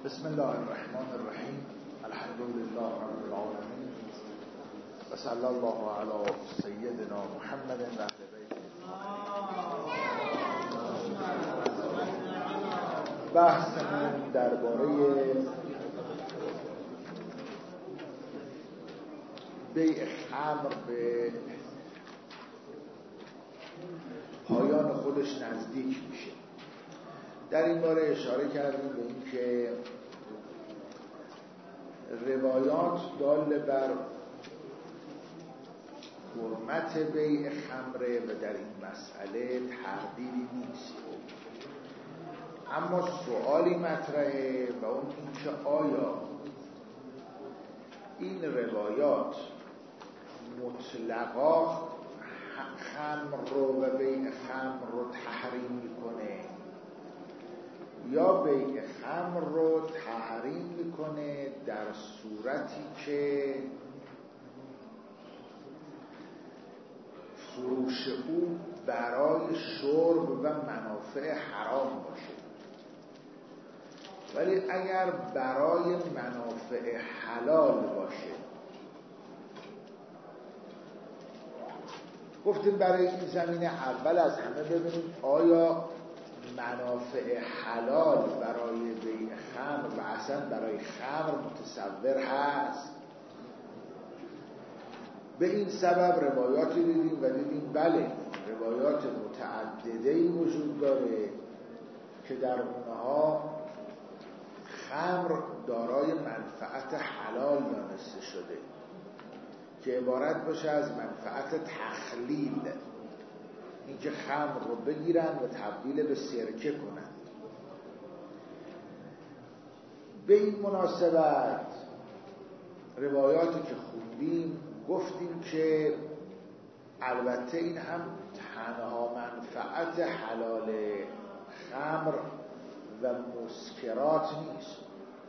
بسم الله الرحمن الرحیم. الحمد لله رب العالمین و صلی الله علی سیدنا محمد و اهل بیته. بحثمون درباره بیع خمر به پایان خودش نزدیک میشه. در این باره اشاره کردیم به این که روایات دال بر حرمت بیع خمره و در این مسئله تردیدی نیست، اما سوالی مطرحه و اون این که آیا این روایات مطلقا خمر رو و بیع خمر رو تحریم میکنه یا بیع خمر رو تحریم میکنه در صورتی که فروش او برای شرب و منافع حرام باشه، ولی اگر برای منافع حلال باشه. گفتیم برای این زمینه اول از همه ببینیم آیا منافع حلال برای بیع خمر و اصلا برای خمر متصور هست. به این سبب روایاتی دیدیم و دیدیم بله، روایات متعدده‌ای وجود داره که در اونها خمر دارای منفعت حلال دانسته شده که عبارت باشه از منفعت تخلیل، اینکه خمر رو بگیرن و تبدیل به سرکه کنن. به این مناسبت روایاتی که خوندیم گفتیم که البته این هم تنها منفعت حلال خمر و مسکرات نیست،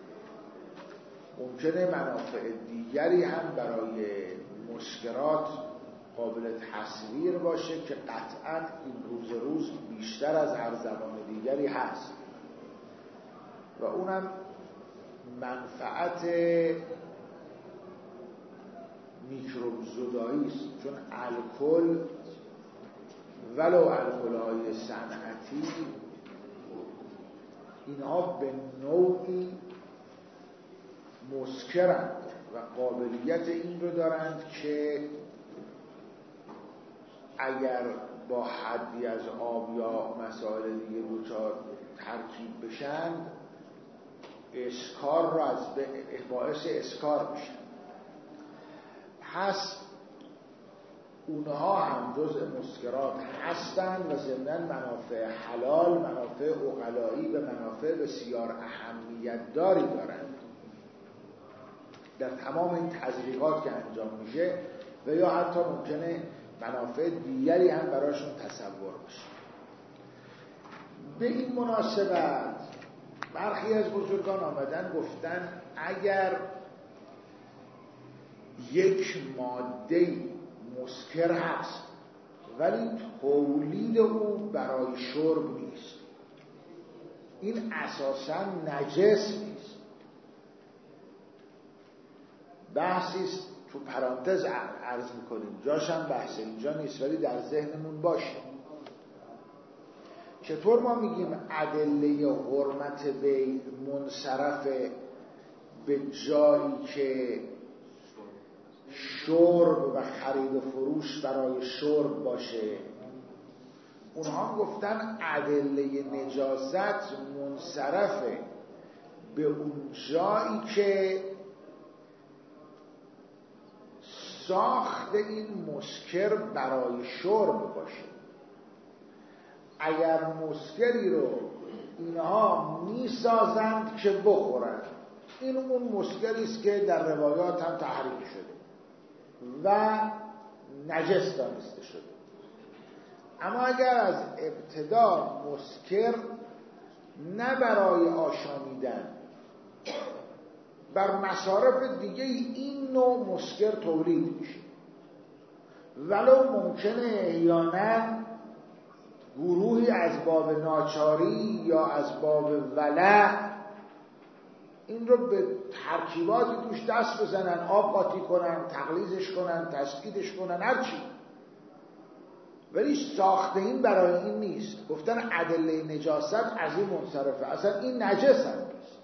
ممکنه منافع دیگری هم برای مسکرات قابل تصویر باشه که قطعاً این روز بیشتر از هر زمان دیگری هست و اونم منفعت میکروب زدایی است، چون الکل ولو الکل‌های صنعتی اینها به نوعی مسکرند و قابلیت این رو دارند که اگر با حدی از آب یا مسائل دیگه دوچار ترکیب بشند اسکار رو باعث اسکار میشن. پس اونها هم جزء مسکرات هستند و ضمناً منافع حلال، منافع عقلایی و منافع بسیار اهمیت داری دارند در تمام این تزریقات که انجام میشه و یا حتی ممکنه منافع دیگری هم براشون تصور بشه. به این مناسبت برخی از بزرگان آمدن گفتن اگر یک ماده مسکر هست ولی تولید او برای شرب نیست، این اساساً نجس نیست. بحثیست تو پرانتز عرض میکنیم، جاشم بحث اینجا نیست ولی در ذهنمون باشه. چطور ما میگیم ادله حرمت بیع منصرف به جایی که شرب و خرید و فروش برای شرب باشه؟ اونها گفتن ادله نجاست منصرف به اون جایی که ساخت این مسکر برای شرب باشه. اگر مسکری رو اینها میسازند که بخورند، این اون مسکری است که در روایات هم تحریم شده و نجس دانسته شده. اما اگر از ابتدا مسکر نه برای آشامیدن بر مصارف دیگه این نوع مسکر تولید میشه، ولو ممکنه احیانا گروهی از باب ناچاری یا از باب ولع این رو به ترکیباتی توش دست بزنن، آب قاطی کنن، تقلیزش کنن، تسکیدش کنن، هرچی، ولی ساخته این برای این نیست. گفتن ادله نجاست از این منصرفه، اصلا این نجس هم نیست.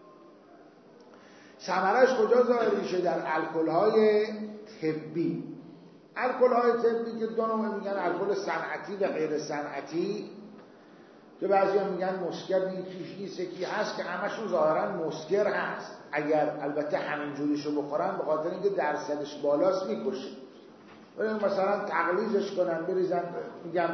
ثمرش کجا ظاهر میشه؟ در الکل‌های طبی. الکل‌های طبی که دو نوع میگن، الکل صنعتی و غیر صنعتی، که بعضی‌ها میگن مسکر یکی هست که همشون ظاهرا مسکر هست، اگر البته همینجوریشو بخورن به خاطر اینکه درصدش بالاست میکشه. ولی مثلا تقلیزش کنن بریزن، میگم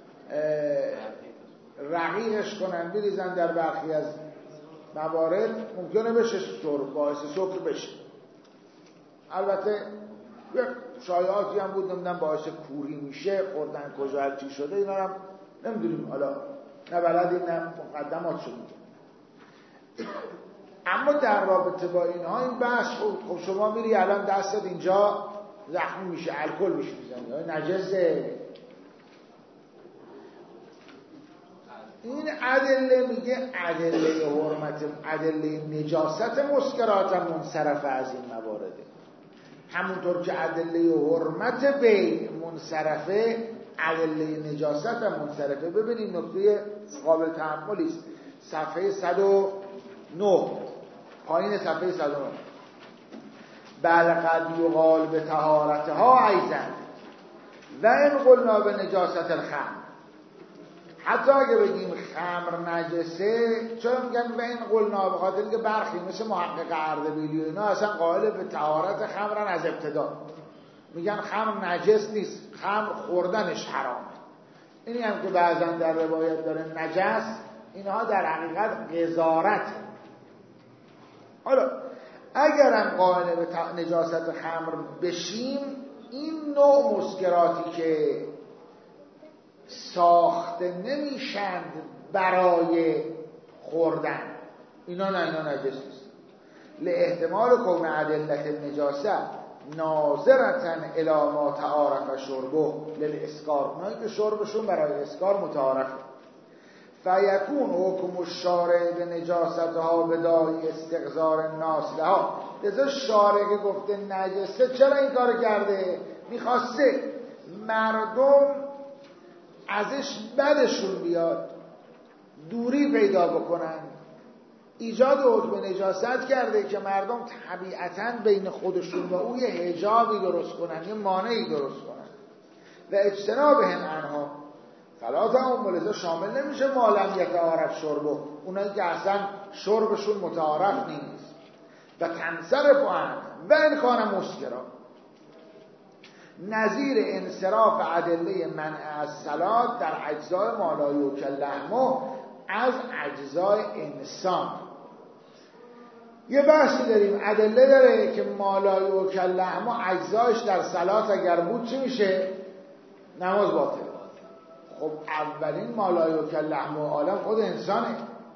رقیقش کنن بریزن در برخی از موارد ممکنه بشه شرب، باعث سکر بشه. البته شایعاتی هم بود نمیدونم باعث کوری میشه، خوردن کجا هرچی شده، اینا هم نمیدونیم، حالا نه بلدیم نه مقدمات شده. اما در رابطه با اینها این بحث، خب شما میری الان دستت اینجا زخمی میشه، الکل میشه میزنی، نجسه. این ادله میگه ادله حرمت، ادله نجاست مسکرات منصرف از این موارده. همونطور که ادله حرمت به منصرفه، ادله نجاست هم منصرفه. ببینید نکته قابل تأملی است، صفحه 109 پایین صفحه 109. بل قد یقال به طهارتها ایضا و ان قلنا به نجاست الخمر. حتی اگه بگیم خمر نجسه، چرا میگن به این قلنا؟ به خاطر اینکه برخی مثل محقق اردبیلی و اینا اصلا قائل به طهارت خمرن از ابتدا، میگن خمر نجس نیست، خمر خوردنش حرامه. اینی هم که بعضا در روایت داره نجس، اینها در حقیقت قذارته. حالا اگرم قائل به نجاست خمر بشیم، این نوع مسکراتی که ساخته نمیشند برای خوردن، اینا نه، اینا نجس نیست. لاحتمال کون ادلت النجاسه ناظرتن الی ما تعارف شربه للاسکار، اونایی که شربشون برای اسکار متعارفه. فیکون حکم الشارع به نجاستها بدای استقذار الناس لها. لذا شارع که گفته نجسه، چرا این کار کرده؟ میخواسته مردم ازش بدشون بیاد، دوری پیدا بکنن. ایجاد حکم نجاست کرده که مردم طبیعتاً بین خودشون و او یه حجابی درست کنن، یه مانعی درست کنن. و اجتنابهم عنها فلا تعامل، شامل نمیشه ما لم یتعارف شربه، اونایی که اصلا شربشون متعارف نیست. و تنصرف عنه و ان کان مسکرا، نظیر انصراف ادله منع از صلات در اجزای ما لا یؤکل لحمه از اجزای انسان. یه بحثی داریم، ادله داره که ما لا یؤکل لحمه اجزایش در صلات اگر بود چی میشه؟ نماز باطل. خب اولین ما لا یؤکل لحمه عالم خود انسانه.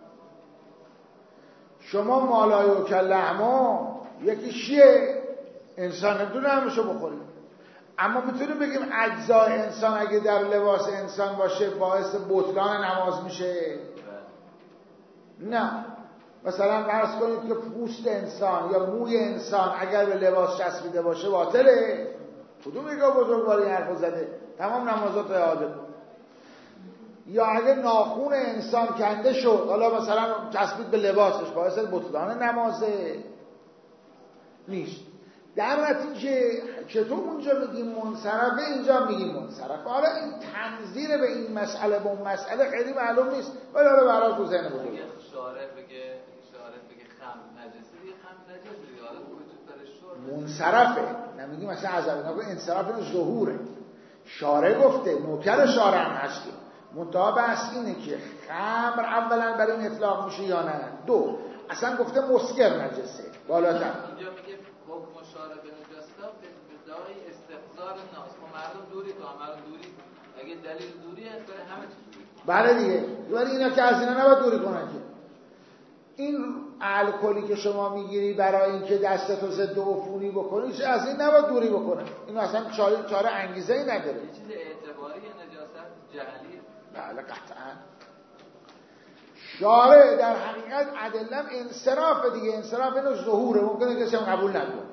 شما ما لا یؤکل لحمه یکی چیه؟ انسان نمیتونه همشو بخوری. اما میتونیم بگیم اجزای انسان اگه در لباس انسان باشه باعث بطلان نماز میشه؟ نه. مثلا فرض کنید که پوست انسان یا موی انسان اگر به لباس چسبیده باشه باطله؟ کدوم یکا بزرگواری حرف زده؟ تمام نمازات رو اعاده کن. یا اگر ناخون انسان کنده شد، حالا مثلا چسبید به لباسش، باعث بطلان نمازه؟ نیست. در نتیجه چطور اونجا میگیم منصرفه، اینجا میگیم منصرفه. حالا این تنظیر به این مسئله به اون مسئله خیلی معلوم نیست، ولی حالا برای تو ذهن بودیم شارع بگه خمر نجسی، دیگه خمر نجسی دیگه، حالا وجود داره شرب منصرفه، نمیگیم مثلا از اون انصراف این ظهوره. شارع گفته، نوکر شارع هم هستیم، منتها بحث اینه که خمر اولا برای این اطلاق میشه یا نه. دو، اصلا گفته مسکر نجسه بالاتر. اینجا میگه حکم شارع به نجاست به دای استقذار ناس، خب مردم دوری تو مردم دوری، اگه دلیل دوری هست برای همه چیز دوری. بله دیگه، ولی اینا که از اینا نباید دوری کنن که. این الکلی که شما میگیری برای اینکه دستتو ضد عفونی بکنی، از این نباید دوری بکنه. این اصلا چاره انگیزه ای نداره. یه چیز اعتباری نجاست جعلی. بله قطعا. شارع در حقیقت ادلم انصراف دیگه، انصراف اینو ظهوره، ممکنه کسی هم قبول نکنه.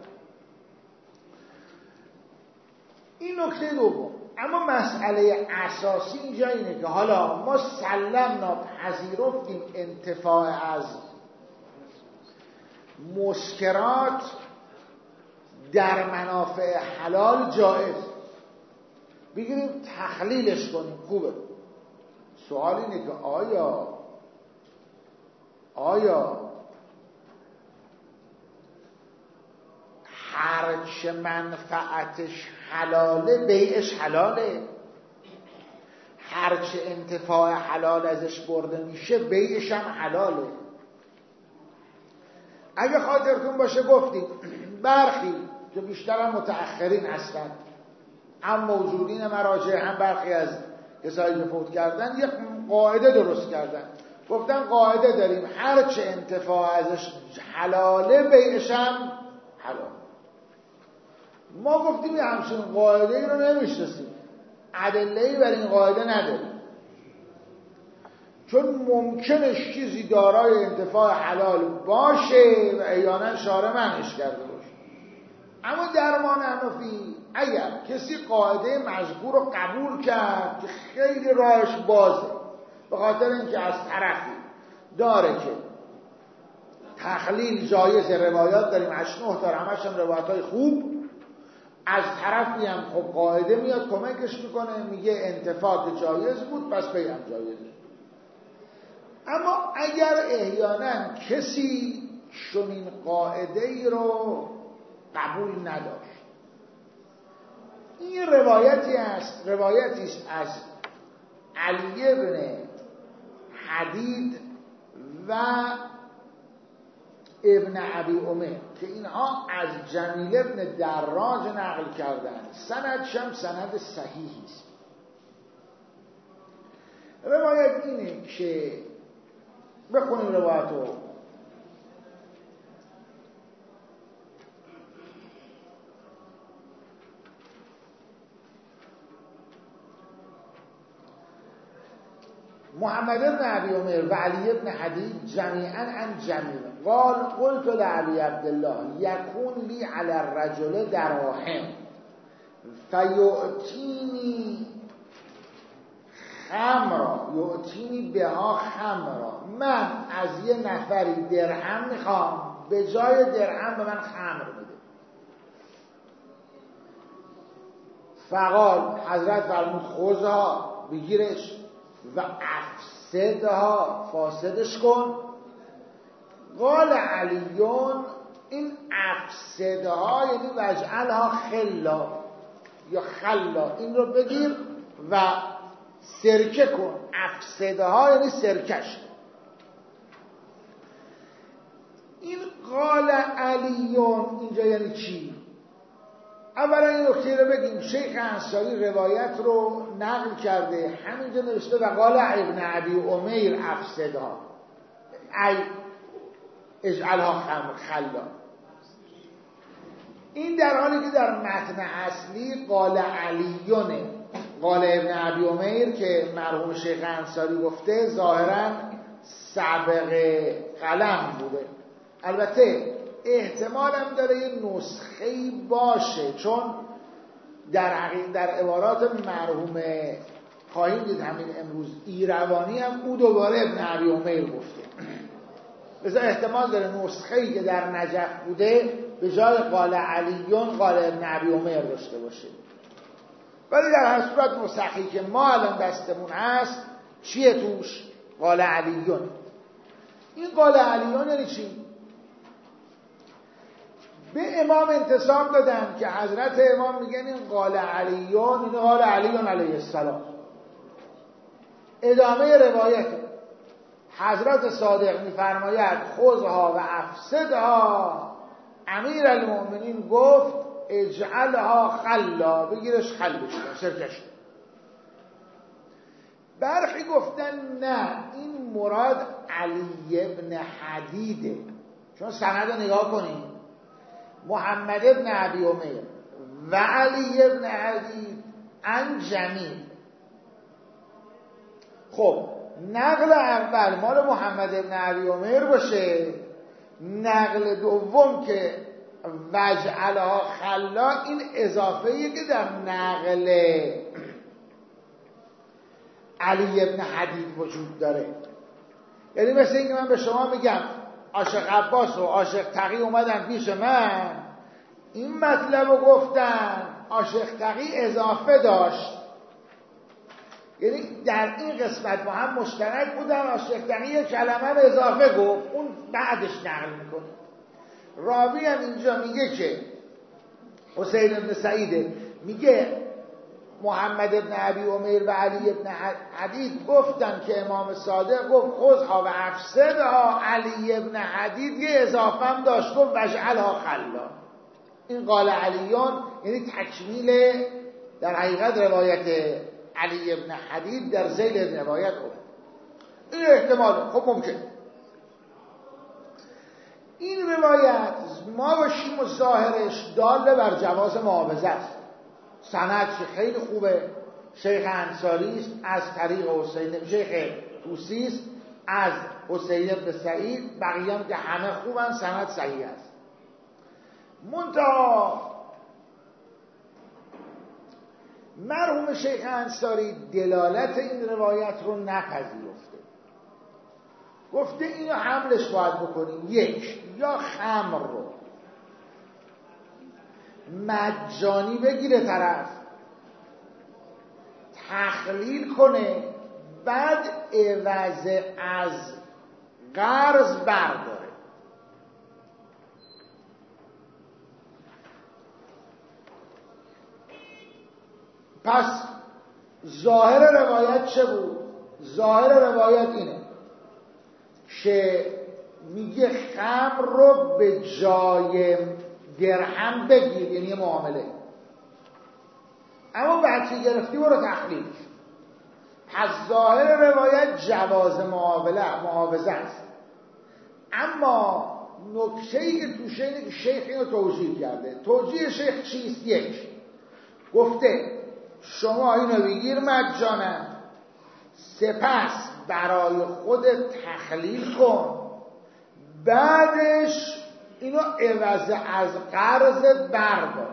این نکته دوم. اما مسئله اساسی اینجا اینه که حالا ما سلمنا، پذیرفتیم انتفاع از مسکرات در منافع حلال جایز، بگیریم تخلیلش کنیم، خوبه. سوال اینه که آیا هرچه منفعتش حلاله بیعش حلاله؟ هرچه انتفاع حلال ازش برده میشه بیعش هم حلاله؟ اگه خاطرتون باشه گفتیم برخی که بیشتر هم متأخرین هستن، هم موجودین مراجع هم برخی از کسایی که فوت کردن، یک قاعده درست کردن. گفتن قاعده داریم هرچه انتفاع ازش حلاله بیعش هم حلال. ما گفتیم یه همچین قاعده ای رو نمیشناسیم، ادله‌ای بر این قاعده نداریم، چون ممکنه چیزی دارای انتفاع حلال باشه و احیانا شارع منعش کرده باشه. اما در ما حنفی اگر کسی قاعده مذکور رو قبول کرد که خیلی راهش بازه، به خاطر اینکه از طرفی داره که تخلیل جایز، روایات داریم 8-9 تا، همش هم روایت‌های خوب، از طرفی هم خب قاعده میاد کمکش میکنه، میگه انتفاع جایز بود پس بیم جایز. اما اگر احیانا کسی چنین قاعده ای رو قبول نداشت، این روایتی است از علی بن حدید و ابن ابی امیر که اینها از جمیل بن دراج نقل کردن، سندش هم سند صحیحی است. روایت اینه که بخونیم روایتو. محمد بن ابی امیر و علی بن حدید جمیعا عن جمیل قال قلت لعلی عبدالله یکون لی علی الرجل دراهم فیعطینی خمرا، یعطینی بها خمرا، من از یه نفری درهم میخوام، به جای درهم به من خمر بده. فقال حضرت فرمود خوزها، بگیرش، و افسدها، فاسدش کن. قال علیون این افسدها یعنی وجعلها خلا یا خلا، این رو بگیر و سرکه کن. افسدها یعنی سرکش. این قال علیون اینجا یعنی چی؟ اولا این نکته رو بگیم، شیخ انصاری روایت رو نقل کرده، همینجا نوشته و قال ابن ابی امیر افسدها ای اجعلها خلا. این در حالی که در متن اصلی قال علیونه، قال ابن ابی امیر که مرحوم شیخ انصاری گفته ظاهرا سابق قلم بوده. البته احتمال هم داره یه نسخه‌ای باشه، چون در عبارات مرحوم خواهیم دید همین امروز ایروانی هم او دوباره ابن ابی امیر گفته، لذا احتمال داره نسخه‌ای که در نجف بوده به جای قال علیون قال ابن ابی امیر داشته باشه. ولی در هر صورت نسخه‌ای که ما الان دستمون هست چیه توش؟ قال علیون. این قال علیون یعنی چی؟ به امام انتساب دادن که حضرت امام میگن این قال علیون، این قال علیون علیه السلام. ادامه روایت حضرت صادق میفرماید خذها و افسدها، امیر المؤمنین گفت اجعلها خلا، بگیرش خلش کن، سرکش. برخی گفتن نه این مراد علی ابن حدیده، چون سند رو نگاه کنیم محمد ابن ابی امیر و علی ابن حدید عن جمیل. خب نقل اول مال محمد ابن ابی عمر باشه، نقل دوم که وجعلها خلا، این اضافه‌ای که در نقل علی ابن حدید وجود داره. یعنی مثل اینکه من به شما میگم عاشق عباس و عاشق تقی اومدن پیش من، این مطلب رو گفتن، عاشق تقی اضافه داشت، یعنی در این قسمت با هم مشترک بودن، عاشق تقی یک کلمه رو اضافه گفت، اون بعدش نقل میکنه. راوی هم اینجا میگه که حسین ابن سعیده میگه محمد ابن ابی عمر و علی ابن حدید گفتن که امام صادق گفت خذها و افسدها، علی ابن حدید یه اضافه هم داشت گفت وجعلها خلا. این قال علیون یعنی تکمیل در حقیقت روایت علی ابن حدید در ذیل روایت بود. این احتمال خب ممکن این روایت ما باشیم و ظاهرش دال بر جواز معاوضه است. سندش خیلی خوبه، شیخ انصاری است از طریق حسین، شیخ طوسی است از حسین بن سعید، بقیه هم که همه خوبن، سند صحیح است. منتها مرحوم شیخ انصاری دلالت این روایت رو نپذیرفته، گفته اینو حملش باید بکنیم، یک یا خمر رو مجانی بگیره طرف، تخلیل کنه، بعد عوض از قرض برداره. پس ظاهر روایت چه بود؟ ظاهر روایت اینه که میگه خمر رو به جای درهم بگیر، یعنی معامله، اما بعد که گرفتی برو تخلیل. پس ظاهر روایت جواز معاوضه است. اما نکته‌ای که توشه اینه که شیخ اینو توجیه کرده. توجیه شیخ چیست؟ یک، گفته شما اینو بگیر مجانا، سپس برای خودت تخلیل کن، بعدش اینو عوض از قرض بردار.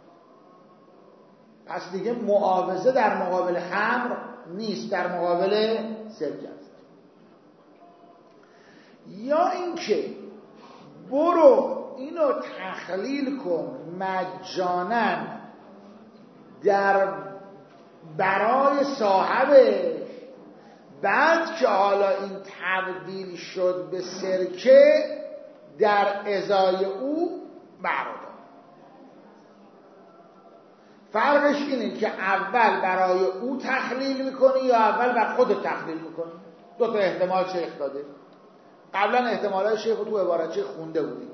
پس دیگه معاوضه در مقابل خمر نیست، در مقابل سرکه است. یا اینکه برو اینو تخلیل کن مجانا در برای صاحبش، بعد که حالا این تبدیل شد به سرکه در ازای او بردار. فرقش اینه که اول برای او تخلیل میکنی یا اول بر خودت تخلیل میکنی. دو تا احتمال شیخ داده. قبلا احتمالات شیخ رو تو عبارتچه خونده بودیم.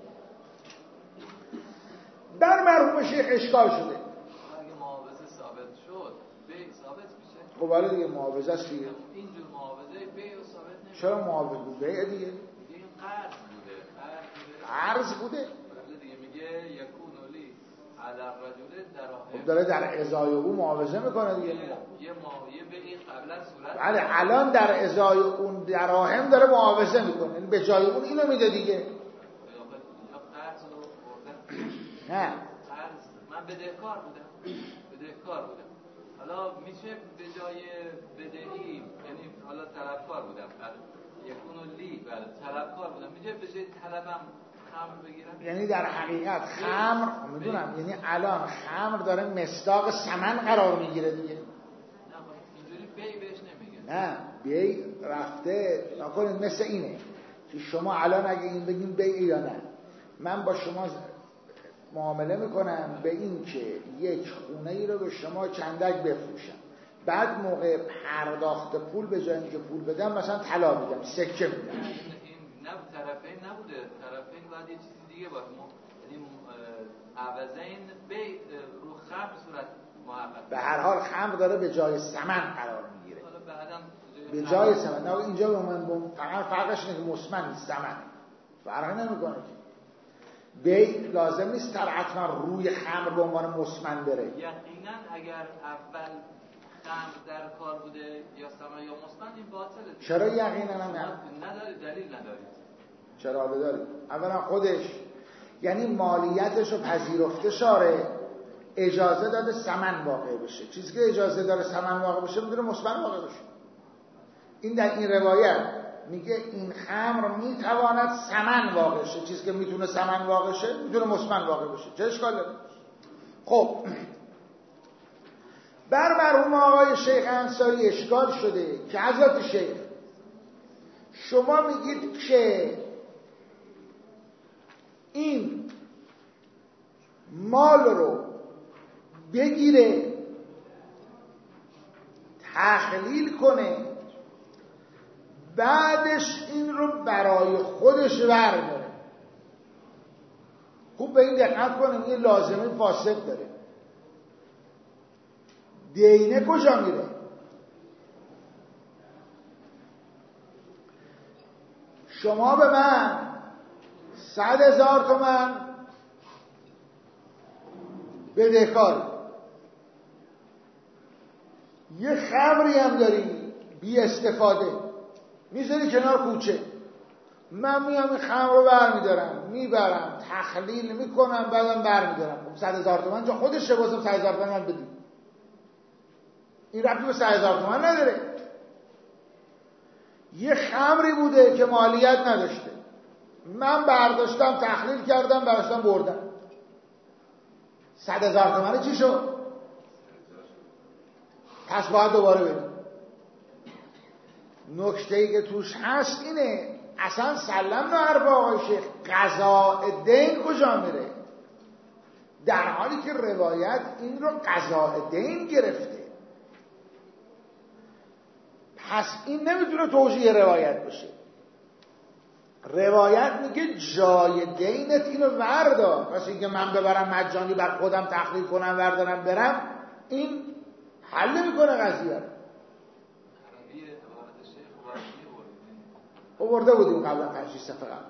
در مرحوم شیخ اشکال شده. اگه معاوضه ثابت شد بیع ثابت میشه؟ خب حالا دیگه معاوضه است دیگه. اینجور معاوضه بیع ثابت نمیشه. چرا معاوضه بود؟ بیع دیگه. این قرض بوده. قرض بوده. بله دیگه، میگه یکون لی علی الرجل دراهم. خب داره در ازای او معاوضه میکنه دیگه. یه بیعی قبلا صورت. بله الان در ازای اون دراهم داره معاوضه میکنه، به جای اون اینو میده دیگه. قرض رو بردن. نه قرض من بدهکار بودم. حالا میشه به جای بدهی، یعنی حالا طلبکار بودم، یکون لی، بله طلبکار بودم، میشه به جای طلبم خمر بگیرم. یعنی در حقیقت خمر میدونم، یعنی الان خمر داره مصداق ثمن قرار میگیره دیگه. نه اینجوری بی بهش نمیگه. نه بی رفته نکنید مثل اینه که شما الان اگه این بگیم بی یا نه، من با شما معامله میکنم به این که یک خونه ای رو به شما چندک بفروشم، بعد موقع پرداخت پول به جای اینکه پول بدم مثلا طلا میدم، سکه میدم. این نه طرفین نبوده، طرفین باید یه چیزی دیگه باشه، یعنی عوضین بی رو خمر صورت محقق. به هر حال خمر داره به جای ثمن قرار میگیره. حالا بعدم به جای ثمن. نه اینجا به من فقط فرقش اینه که مسمن نیست، ثمن فرق نمیکنه که بی لازم نیست حتما روی خمر به عنوان مسمن بره. یقینا اگر اول خمر در کار بوده یا ثمر یا مسکن این باطله. چرا یقینا نداری؟ دلیل ندارید. چرا دارید؟ اولا خودش یعنی مالیتش رو پذیرفته شاره، اجازه داده ثمن واقع بشه. چیزی که اجازه داره ثمن واقع بشه میتونه مثمن واقع بشه. این در این روایت میگه این خمر میتواند ثمن واقع شه. چیزی که میتونه ثمن واقع شه میتونه مثمن واقع بشه. چه اشکال داره؟ خب بر مرحوم آقای شیخ انصاری اشکال شده که حضرت شیخ شما میگید که این مال رو بگیره تخلیل کنه بعدش این رو برای خودش برداره. خوب به این دقت کنیم، یه لازمه فاسد داره. دینه کجا میره؟ شما به من 100,000 تومان بدهکاری، یه خمری هم داری بی استفاده میذاری کنار کوچه، من میام این خمر رو برمیدارم میبرم تخلیل میکنم بعدم برمیدارم. 100,000 تومان جا خودش چه بازم 100,000 تومان من بدیم، این ربطی به 100,000 تومان نداره. یه خمری بوده که مالیت نداشته، من برداشتم تخلیل کردم برداشتم بردم، 100,000 تومانه چی شد؟ پس باید دوباره بدیم. نکته‌ای که توش هست اینه اصلا سلم به حرف آقای شیخ قضاء دین کجا میره؟ در حالی که روایت این رو قضاء دین گرفته. پس این نمیتونه توجیه روایت باشه. روایت میگه جای دینت اینو وردار، پس اینکه من ببرم مجانی بر خودم تخلیل کنم وردارم برم این حل نمیکنه قضیه. آورده بودیم قبلا 5-6 صفحه قبل.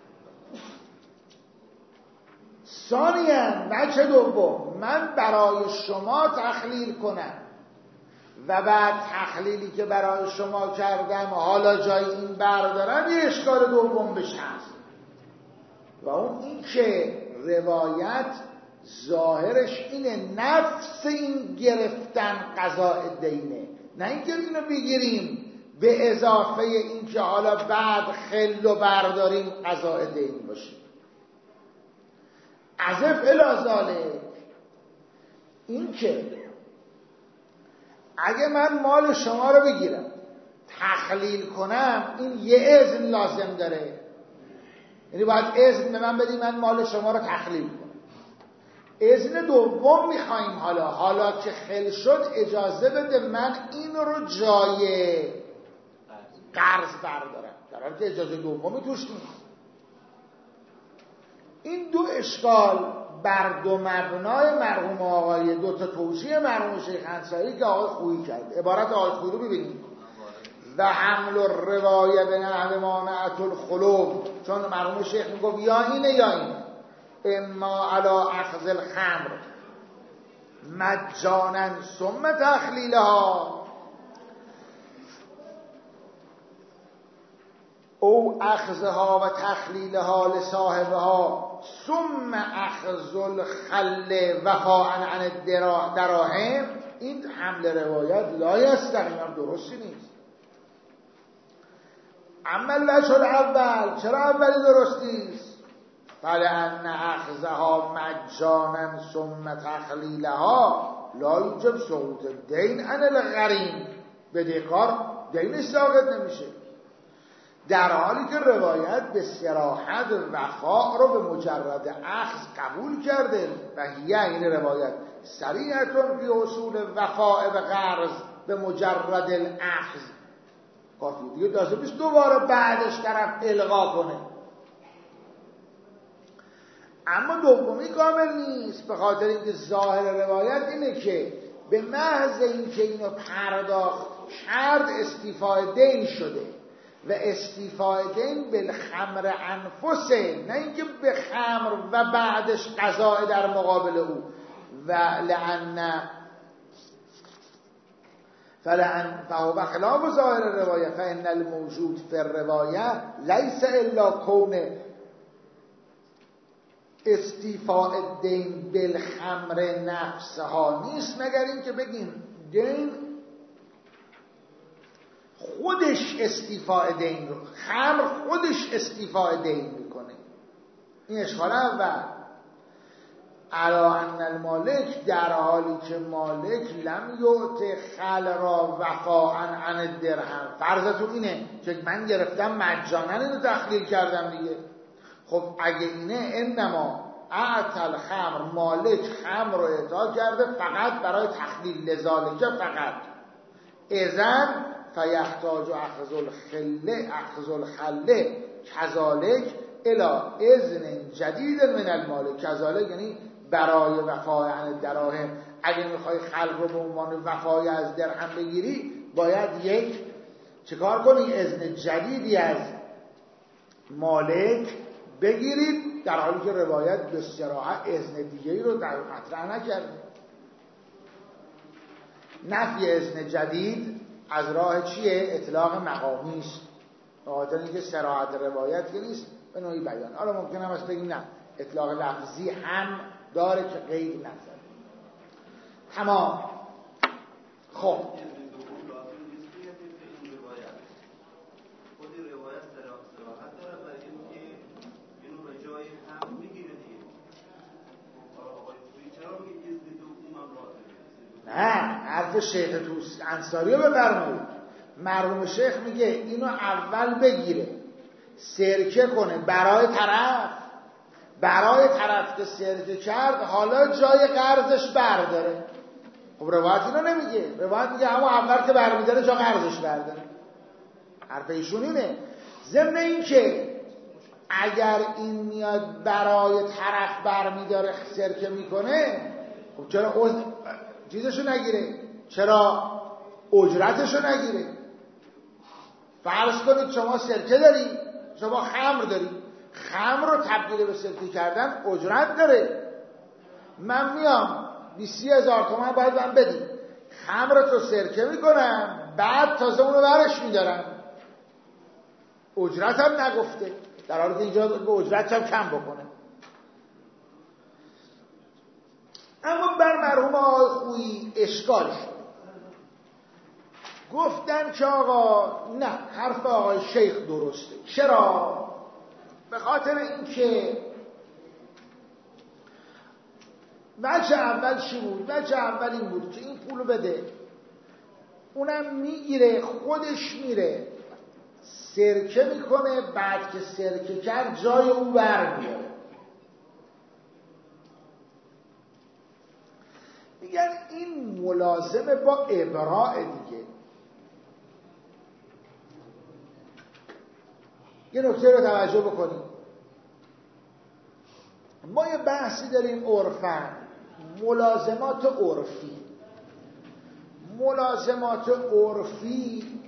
ثانیاً بچه دوم، من برای شما تخلیل کنم و بعد تخلیلی که برای شما کردم حالا جای این بردارم، یه اشکال دوم بشه هست و اون این که روایت ظاهرش اینه نفس این گرفتن قضاء دینه، نه اینکه اینو بگیریم به اضافه این که حالا بعد خل و برداریم قضاء دین باشه. عزف الازاله این که اگه من مال شما رو بگیرم تخلیل کنم این یه اذن لازم داره، یعنی باید اذن به من بدی من مال شما رو تخلیل کنم. اذن دوم میخواییم حالا که خل شد اجازه بده من این رو جای قرض بردارم، در حالی که اجازه دومی توش نیست. این دو اشکال بر دو مبنای مرحوم آقای دو تا توجیه مرحوم شیخ انصاری که آقای خویی کرد. عبارت آقای خویی رو ببینید: و حمل الروایه به نحو مانعت الخلوب، چون مرحوم شیخ میگفت یا اینه یا اینه، اما علا اخذ الخمر مجانا ثم تخلیلها او اخذها و تخلیلها لصاحبها ثم اخذ الخل وفاء عن الدراهم. این حمل روایت لا یستقیم، درستی نیست. اما الوجه الاول، چرا اولی درست نیست؟ فلأن اخذها مجانا ثم تخلیلها لا یوجب سقوط الدین عن الغریم، بدهکار دینش ساقط نمیشه، در حالی که روایت به صراحت وفاء رو به مجرد اخذ قبول کرده و این روایت صریحتون فی اصول وفاء و قرض به مجرد الاخذ. کافی دیگه لازم نیست دوباره بعدش طرف الغا کنه. اما دومی کامل نیست، به خاطر اینکه ظاهر روایت اینه که به محض اینکه اینو پرداخت کرد استیفای دین شده و استیفای دین بالخمر انفسه، نه اینکه به خمر و بعدش قضاء در مقابل او. و لأن فهو خلاف ظاهر الروایه فإن الموجود فی الروایه لیس الا کون استیفاء الدین بالخمر نفسها، نیست مگر این که بگیم دین خودش استیفاء دین رو، خمر خودش استیفاء دین میکنه. این اشکال اول. علا ان المالک، در حالی که مالک لم یعط خل را وفاء عن الدرهم، فرضتون اینه که من گرفتم مجانا اینو تخلیل کردم دیگه. خب اگه اینه انما اعطل خمر، مالک خمر رو اعطا کرده فقط برای تخلیل، لذالک فقط اذن فیحتاج اخذ الخله کذالک الی اذن جدید من المالک. کذالک یعنی برای وفای عن الدراهم. اگه میخوای خلق رو به عنوان وفای از درهم بگیری باید یک چیکار کنی؟ اذن جدیدی از مالک بگیرید، در حالی که روایت به صراحت اذن دیگه‌ای رو در مطرح نکرده. نفی اذن جدید از راه چیه؟ اطلاق مقامی است، به خاطر اینکه صراحت روایت که نیست، به نوعی بیان. حالا ممکنه هم بگیم نه، اطلاق لفظی هم داره که قید نزد. تمام. خب نه، حرف شیخ توس انصاری رو بفرمایید. مرحوم شیخ میگه اینو اول بگیره سرکه کنه برای طرف که سرکه کرد حالا جای قرضش برداره. خب روایت اینو نمیگه، روایت میگه اما اول که برمیداره جا قرضش برداره. حرف ایشون اینه. ضمن این که اگر این میاد برای طرف برمیداره سرکه میکنه، خب چرا چیزشو نگیره؟ چرا اجرتشو نگیره؟ فرض کنید شما سرکه داری، شما خمر داری، خمر رو تبدیل به سرکه کردن اجرت داره. من میام 20,000 تومان باید من بدی، خمر رو سرکه میکنم، بعد تازه اونو برش میدارم، اجرت هم نگفته، در حالی که اینجا به اجرت هم کم بکنه. اما بر مرحوم آقای خویی اشکال شد. گفتن که آقا نه، حرف آقای شیخ درسته. چرا؟ به خاطر اینکه وجه اول چی بود؟ وجه اول این بود که این پولو بده، اونم میگیره، خودش میره سرکه میکنه، بعد که سرکه کرد جای اون برمیاره. میگن این ملازمه با ابراء دیگه. یه نکته رو توجه بکنیم. ما یه بحثی داریم عرفاً، ملازمات عرفی. ملازمات عرفی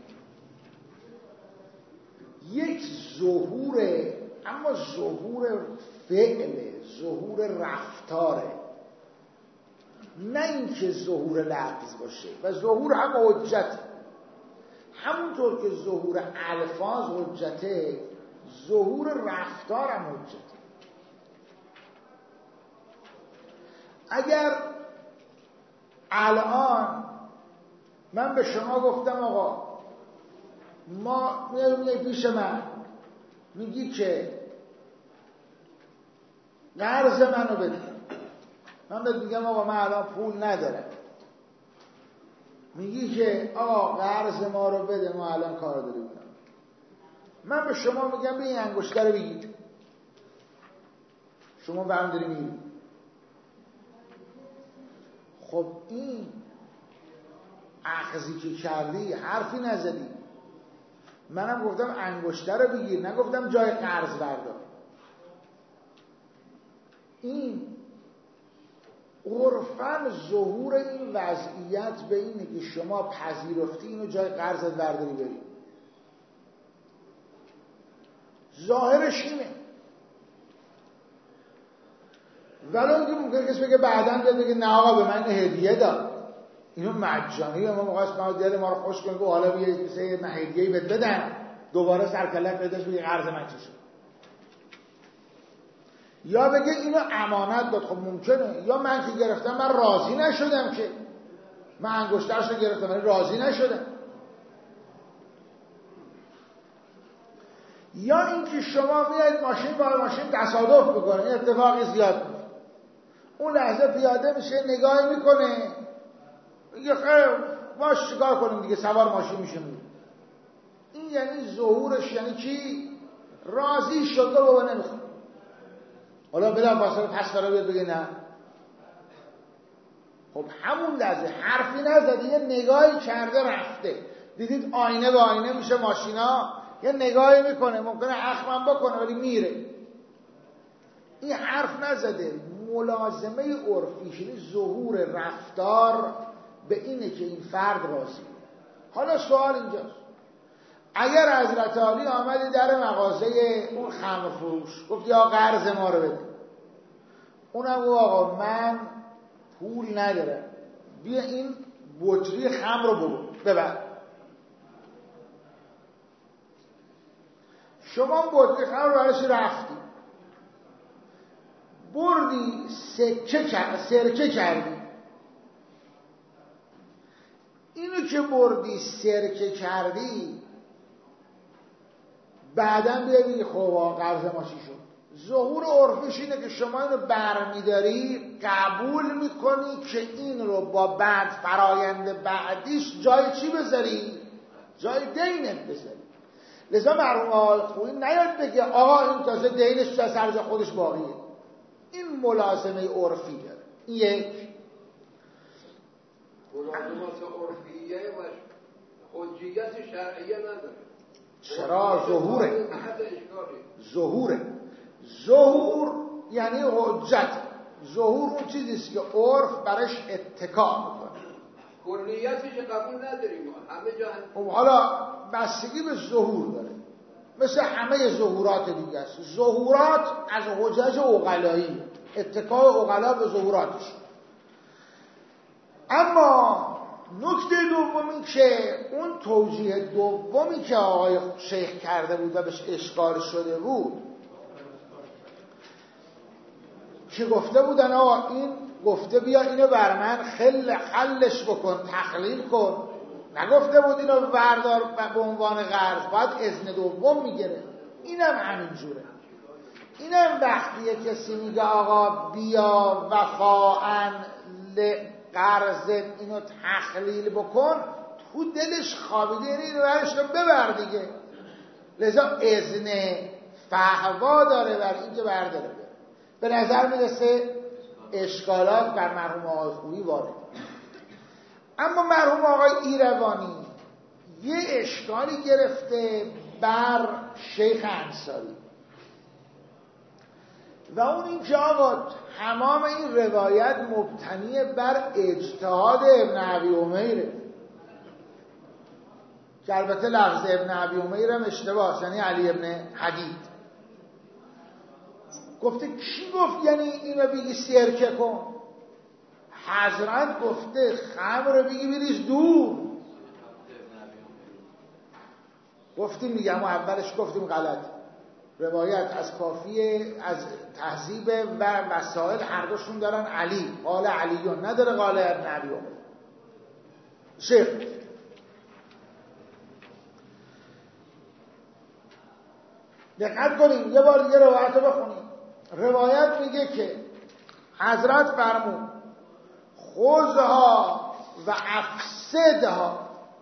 یک ظهوره، اما ظهور فعله، ظهور رفتاره، نه اینکه ظهور لفظ باشه. و ظهور هم حجت، همونطور که ظهور الفاظ حجته، ظهور رفتار هم حجته. اگر الان من به شما گفتم آقا ما میای پیش من میگی که قرض منو بده، من بهت میگم آقا من الان پول ندارم، میگی که آقا قرض ما رو بده ما الان کار داریم، من به شما میگم به این انگشتر رو بگیر، شما برم داری میگی. خب این اخذی که کردی حرفی نزدی، منم گفتم انگشتر رو بگیر، نگفتم جای قرض بردار. این عرفاً ظهور این وضعیت به اینه که شما پذیرفتی اینو جای قرضت برداری بری. ظاهرش اینه. ولی اون که ممکنه کسی بگه بعداً بیاد بگه نه آقا به من هدیه داد، اینو مجانیه، ما موقعش ما دل ما رو خوش کنیم که حالا بیایید مثل مهدیه‌ای بهت بدن دوباره سرکلت پیداش بگی قرض من چی شد، یا بگه اینو امانت داد. خب ممکنه، یا من که گرفتم من راضی نشدم، که من انگشترش رو گرفتم ولی راضی نشدم. یا اینکه شما میایید ماشین با ماشین تصادف بکنه، این اتفاقی زیاد میشه، اون لحظه پیاده میشه نگاه میکنه میگه خیر باش چیکار کنیم دیگه، سوار ماشین میشه میره. این یعنی ظهورش یعنی چی؟ راضی شده بابا نمیخواد. حالا بلا فاصله پس فرا بیاد بگه نه. خب همون لحظه حرفی نزد، یه نگاهی کرده رفته. دیدید آینه به آینه میشه ماشینا، یه نگاهی میکنه، ممکنه اخمم بکنه ولی میره. این حرف نزده. ملازمه عرفیش ظهور رفتار به اینه که این فرد راضیه. حالا سوال اینجاست، اگر حضرت علی آمدی در مغازه اون خمر فروش گفت یا قرض ما رو بده، اونم گفت آقا من پول ندارم، بیا این بطری خمر رو ببر. شما بطری خمر رو برش رفتی بردی سرکه کردی، اینو که بردی سرکه کردی بعدم بیا بگی خب قرض ما چی شد. ظهور عرفیش اینه که شما اینو برمیداری قبول میکنی که این رو با بعد فرایند بعدیش جای چی بذاری؟ جای دینت بذاری. لذا مرحوم آقای خویی نیاد بگه آقا این تازه دینش از سر جا خودش باقیه. این ملازمه عرفی داره. یک ملازمات عرفیه و حجیت شرعیه نداره. چرا؟ ظهور یعنی حجت. ظهور اون چیزیست که عرف برش اتکا میکنه. کلیتش قبول نداریم همه جا. حالا بستگی به ظهور داره، مثل همه ظهورات دیگه است. ظهورات از حجج عقلایی، اتکای عقلا به ظهوراتش. اما نکته دومی که اون توجیه دومی که آقای شیخ کرده بود و بهش اشکال شده بود که گفته بودن آقا این گفته بیا اینو بر من خلش بکن، تخلیل کن، نگفته بود اینو بردار به عنوان قرض، باید اذن دوم میگیره. اینم همینجوره. اینم وقتیه کسی میگه آقا بیا وفاءن قرض اینو تخلیل بکن، تو دلش خوابیده، یعنی اینو برش ببر دیگه. لذا اذن فهوا داره بر این که برداره. به نظر میرسه اشکالات بر مرحوم آقای خویی وارد. اما مرحوم آقای ایروانی یه اشکالی گرفته بر شیخ انصاری و اون این که آقا تمام این روایت مبتنی بر اجتهاد ابن ابی امیره، که البته لفظ ابن ابی امیر هم اشتباهه، یعنی علی ابن حدید. گفته کی گفت یعنی اینو بگی سرکه کن؟ حضرت گفته خمر رو بگی بریز دور. گفتیم دیگه، اما اولش گفتیم غلط. روایت از کافیه، از تهذیب و وسائل هر دوشون دارن علی، قال علیون نداره قال ابن ابی امیر. شیخ دقت کنیم، یه بار دیگه روایت رو بخونیم. روایت میگه که حضرت فرمود خوزها و افسدها.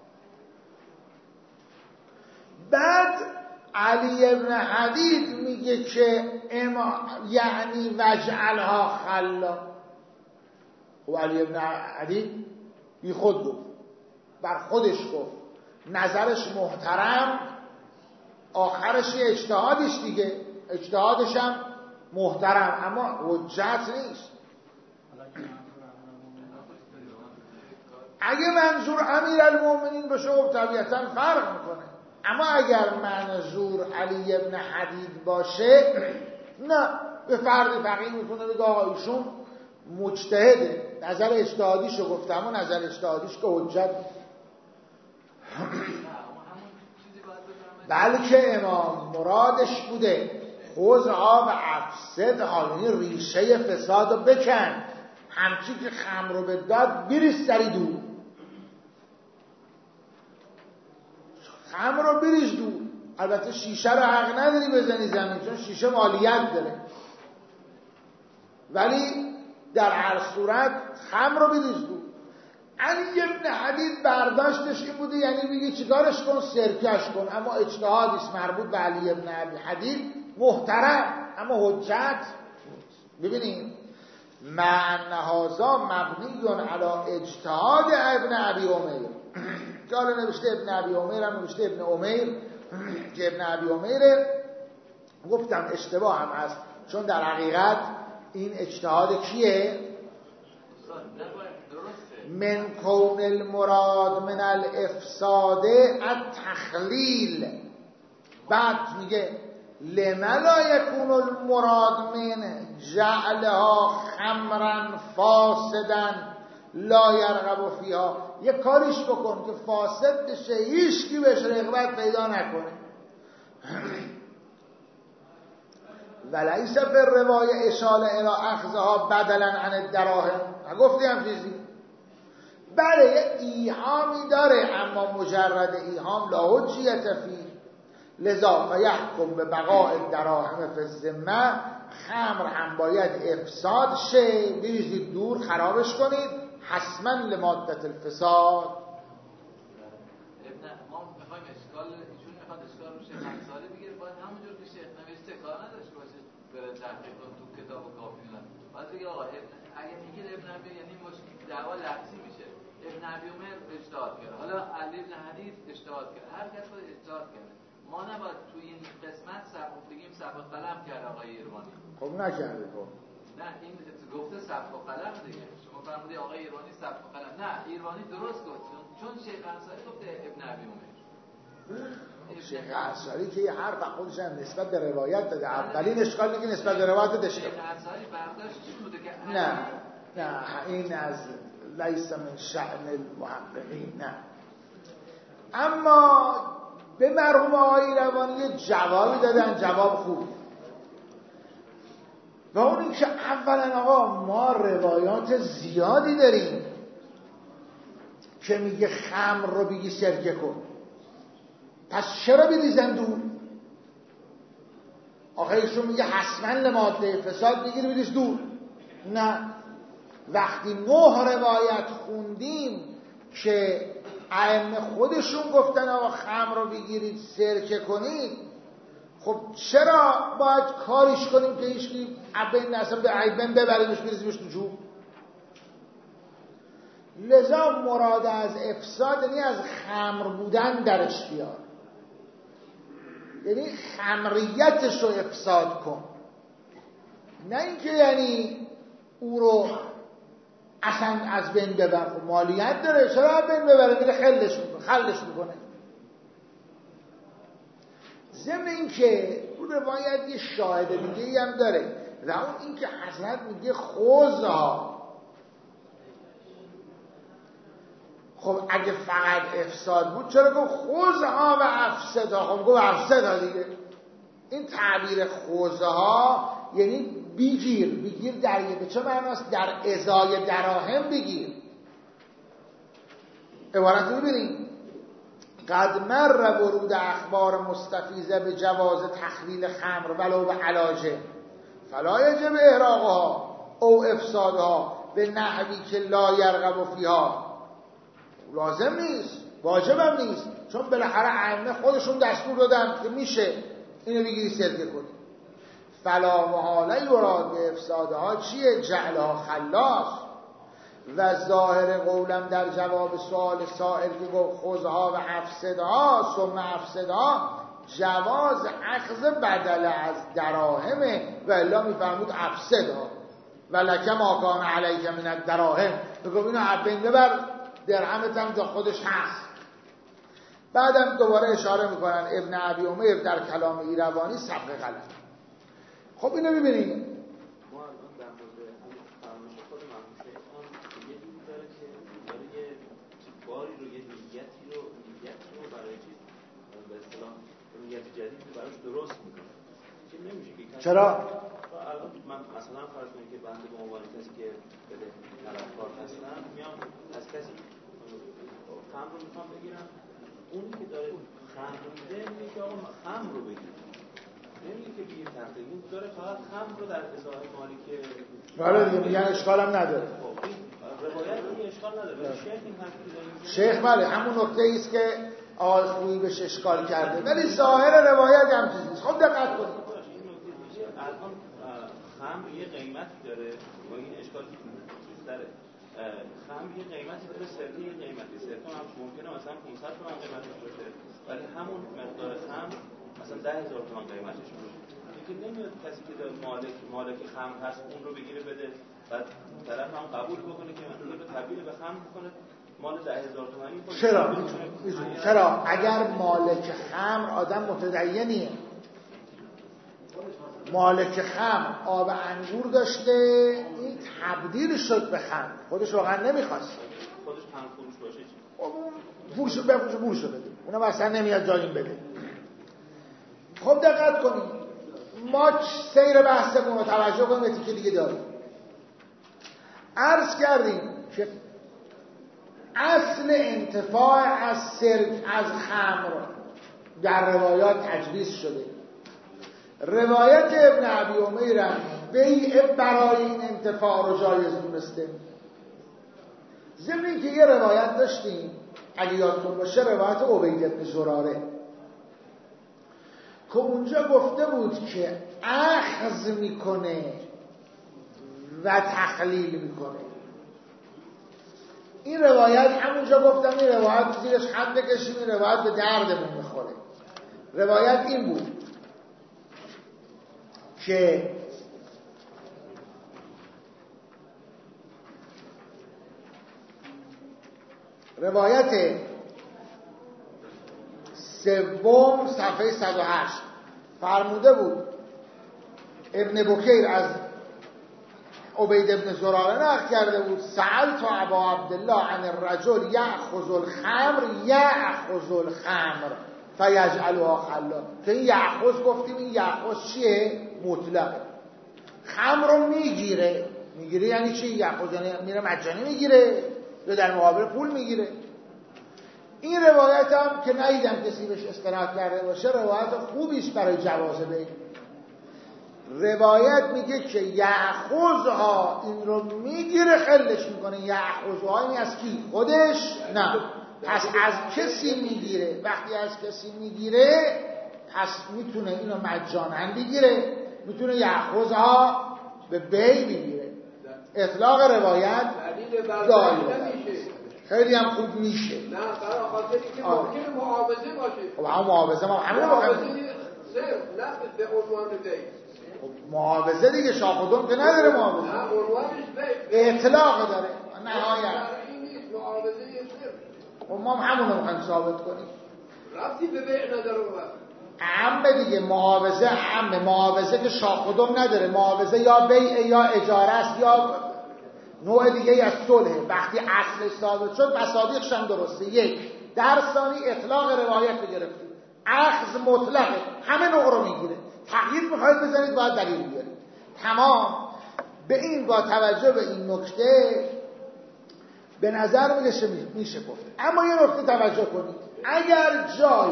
بعد علی ابن حدید میگه که یعنی وجعلها خلا. و علی ابن حدید بی خود گفت، بر خودش گفت، نظرش محترم، آخرش اجتهادش دیگه، اجتهادش هم محترم، اما حجت نیست. اگه منظور امیرالمومنین باشه خب طبیعتا فرق میکنه، اما اگر منظور علی ابن حدید باشه نه، به فرد فقیه میتونه بگه آقا ایشون مجتهده، نظر اجتهادیشو گفتم و نظر اجتهادیش که حجت بلکه امام مرادش بوده خذها و افسدها، یعنی ریشه فساد رو بکن، همچی که خمر رو به داد بریز سری دور، خمر رو بریز دور. البته شیشه رو حق نداری بزنی زمین چون شیشه مالیت داره، ولی در هر صورت خمر رو بریز دور. علی ابن حدید برداشتش این بوده یعنی بگی چیکارش کن، سرکش کن، اما اجتهادیست مربوط به علی ابن حدید محترم اما حجت. ببینیم معنی هذا مبنی علی اجتهاد ابن ابی عمیر، که حالا نوشته ابن ابی عمیر هم نوشته ابن عمیر، که ابن ابی عمیر گفتم اشتباه هم هست چون در حقیقت این اجتهاد کیه؟ من کون المراد من الافساد التخلیل. بعد میگه لما لا یکون المراد من جعلها خمرا فاسدا لا یرغب فیها، یه کاریش بکن که فاسد بشه هیچکی بهش رغبت پیدا نکنه. وليس فی الروایه اشاره الی اخذها بدلا عن الدراهم، گفتی هم چیزی بله یه ایهامی داره اما مجرد ایهام لا حجیت فیه، لذا فیحکم به بقاء الدراهم فی الذمه، خمر هم باید افساد شه، بریزید دور خرابش کنید حسما لمادت الفساد. ما میخوایم اشکال ایشون میخواد اشکال رو شیخ انصاری بگیر، باید همونجور که شیخ نوشته کار نداشته باشه بره تحقیق تو کتاب و کافی نه، باید بگیر آقا اگه میگید ابن ابی یعنی مشکل دعوا لفظی میشه، ابن ابی عمر اجتهاد کرد، حالا علی ابن حدید اجتهاد کرد، هر کس باید اجتهاد کرده، ما نباید تو این قسمت بگیم سبق قلم کرد آقای ایروانی. خب نکرده. خب نه این گفته سبق قلم دیگه، شما فرمودی آقای ایروانی سبق قلم، نه ایروانی درست گفت چون شیخ انصاری گفته ابن ابی عمر. شیخ انصاری که یه حرف خودش هم نسبت به روایت داده، اولین اشکال میگه نسبت به روایت داشته. شیخ انصاری برداشت چی بوده که نه این از لیس من شأن المحققین. نه اما به مرحوم آقای ایروانی یه جوابی دادن، جواب خوب، و اون این که اولا آقا ما روایات زیادی داریم که میگه خمر رو بگی سرکه کن، پس چرا بریزن دور؟ آخرشون میگه حسما لماده فساد بگیر بریز دور. نه وقتی 9 روایت خوندیم که ائمه خودشون گفتن آقا خمر رو بگیرید سرکه کنید، خب چرا باید کاریش کنیم که هیچکی بین اصلا به عیبن ببریمش بریزیمش تو جوب؟ لذا مراد از افساد یعنی از خمر بودن درش بیار، یعنی خمریتش رو افساد کن، نه اینکه یعنی او رو اصلا از بین ببر. خب مالیت داره، چرا از بین ببره؟ میره خلش میکنه. ضمن این که اون روایت یه شاهد دیگه ای هم داره و اون این که حضرت میگه خوزها. خب اگه فقط افساد بود چرا گفت خوزها و افسدها؟ خب گفت افسدها دیگه. این تعبیر خوزها یعنی بگیر در یه، به چه معناست؟ در ازای دراهم بگیر. عبارت رو ببینیم قد مر ورود اخبار مستفیضه به جواز تخلیل خمر ولو به علاجه فلا یجب احراقها او افسادها به نحوی که لا یرغب فیها. لازم نیست، واجب هم نیست، چون بالاخره ائمه خودشون دستور دادن که میشه اینو بگیری سرکه کنی. فلا محاله یراد به افسادها چیه؟ جعلها خلاص. و ظاهر قولم در جواب سوال سائل که گفت خوزها و افسدها ثم افسدها جواز اخذ بدل از دراهمه و الا میفرمود افسدها و لکه ما کان علیک من الدراهم، میگم اینو عبین ببر درهمت هم جا خودش هست. بعدم دوباره اشاره میکنن ابن ابی عمر در کلام ایروانی سبق قلم. خب اینو ببینید ما الان در مورد فرمایش خود مرحوم شیخ هم یه جوری داره که داره یه باری رو یه نیتی رو برای چیز به اصطلاح نیت جدید رو براش درست میکنه که نمیشه که چرا؟ الان من مثلا فرض کنید که بنده به عنوان کسی که بده طلبکار هستم میام از کسی خمر رو میخوام بگیرم، اونی که داره خمر میده میگه که آقا خمر رو بگیر، نمیگه که بگیر تحقیق، اون داره فقط خمر رو در ازای مالی که حالا دیگه میگن اشکال هم نداره. روایت این اشکال نداره. شیخ این حرفی داره، شیخ بله همون نکته ایست که آقای خویی بهش اشکال کرده، ولی ظاهر روایت هم چیزیست. خب دقت کنید الان خمر یه قیمتی داره و این اشکال بیشتره. خمر یه قیمتی داره، سرکه یه قیمتی، سرکه هم ممکنه مثلا 500 تومان قیمتش باشه ولی همون مقدار خمر مثلا 10,000 تومان قیمتش باشه. دیگه نمیاد کسی که مالک خمر هست اون رو بگیره بده بعد طرف هم قبول بکنه که اون رو تبدیل به خمر بکنه مال 10,000 تومانی کنه. چرا اگر مالک خمر آدم متدینیه، مالک خمر آب انگور داشته این تبدیل شد به خمر، خودش واقعا نمیخواست، خودش خمر فروش باشه چی؟ پولشو بده، اونم اصلا نمیاد جایین بده. خب دقت کنید ما سیر بحثمون رو توجه کنیم به تیکه دیگه داریم. عرض کردیم که اصل انتفاع از خمر در روایات تجویز شده. روایت ابن ابی امیر بیع برای این انتفاع رو جایز دونسته. ضمن اینکه یه روایت داشتیم اگه یادتون باشه روایت عبید بن زراره که اونجا گفته بود که اخذ میکنه و تخلیل میکنه. این روایت همونجا گفتم این روایت زیرش خط بکشیم، این روایت به دردمون میخوره. روایت این بود که روایت سوم صفحه 108 فرموده بود ابن بکیر از عبید ابن زراره نقل کرده بود سألت ابا عبدالله عن الرجل یأخذ الخمر یأخذ الخمر فیجعلها خلا، که این یأخذ گفتیم این یأخذ چیه؟ مطلق. خمر رو میگیره یعنی چی؟ یأخذ یعنی میره مجانی میگیره یا در مقابل پول میگیره. این روایت هم که ندیدم کسی بهش استناد کرده باشه روایت خوبیست برای جواز بیع. روایت میگه که یأخذها این رو میگیره خلش میکنه. یأخذها این از کی؟ خودش؟ نه، پس از کسی میگیره. وقتی از کسی میگیره پس میتونه اینو مجانا بگیره، میتونه یأخذها به بیع بگیره. اطلاق روایت داره خیلی هم خوب میشه. نه برای خاطری که ممکنه معاوضه باشه. خب هم معاوضه ما همین رو معاوضه صرف نه به عنوان بیع. معاوضه دیگه شاخدون که نداره معاوضه. نه عنوانش بیع. اطلاق داره نهایت. این نیست معاوضه صرف. خب ما همون رو میخوایم ثابت کنیم. ربطی به بیع نداره اون. عمه دیگه معاوضه عمه، معاوضه که شاخدون نداره. معاوضه یا بیع یا اجاره است یا نوع دیگه از صلح. وقتی اصل ثابت شد مصادیقش هم درسته. یک در ثانی اطلاق روایت رو گرفتیم. اخذ مطلقه، همه نوع رو میگیره. تغییر میخواید بزنید باید دلیل بیارید. تمام. به این با توجه به این نکته به نظر میشه گفت. اما یه نکته توجه کنید، اگر جای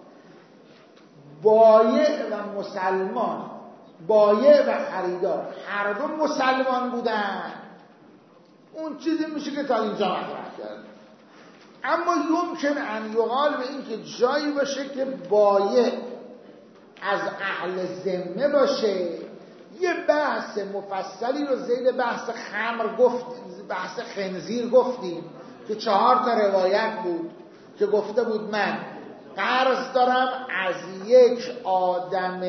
بایع و مسلمان، بایع و خریدار هر دو مسلمان بودن اون چیزی میشه که تا اینجا مطرح کرد. اما یمکن ان یقال به این که جایی باشه که بایع از اهل ذمه باشه. یه بحث مفصلی رو زیر بحث خمر گفت، بحث خنزیر گفتیم که 4 تا روایت بود که گفته بود من قرض دارم از یک آدم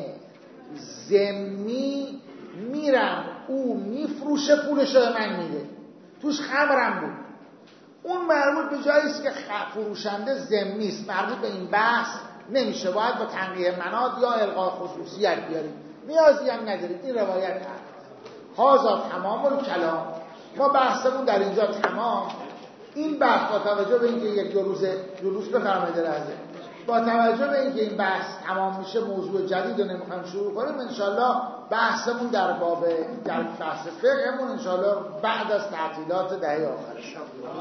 ذمی، میرم او میفروشه پولش رو من میده، توش خمرم بود. اون مربوط به جاییست که فروشنده ذمی است، مربوط به این بحث نمیشه. باید با تنقیح مناط یا الغاء خصوصیت بیارید، نیازی هم ندارید. این روایت هست. هذا تمام الکلام. ما بحثمون در اینجا تمام. این بحث با توجه به اینکه یک دو روز بفرمایید لحظه، با توجه به اینکه این بحث تمام میشه موضوع جدید رو نمیخوایم شروع کنیم، انشالله بحثمون در بحث فقهمون انشالله بعد از تعطیلات دهه آخر.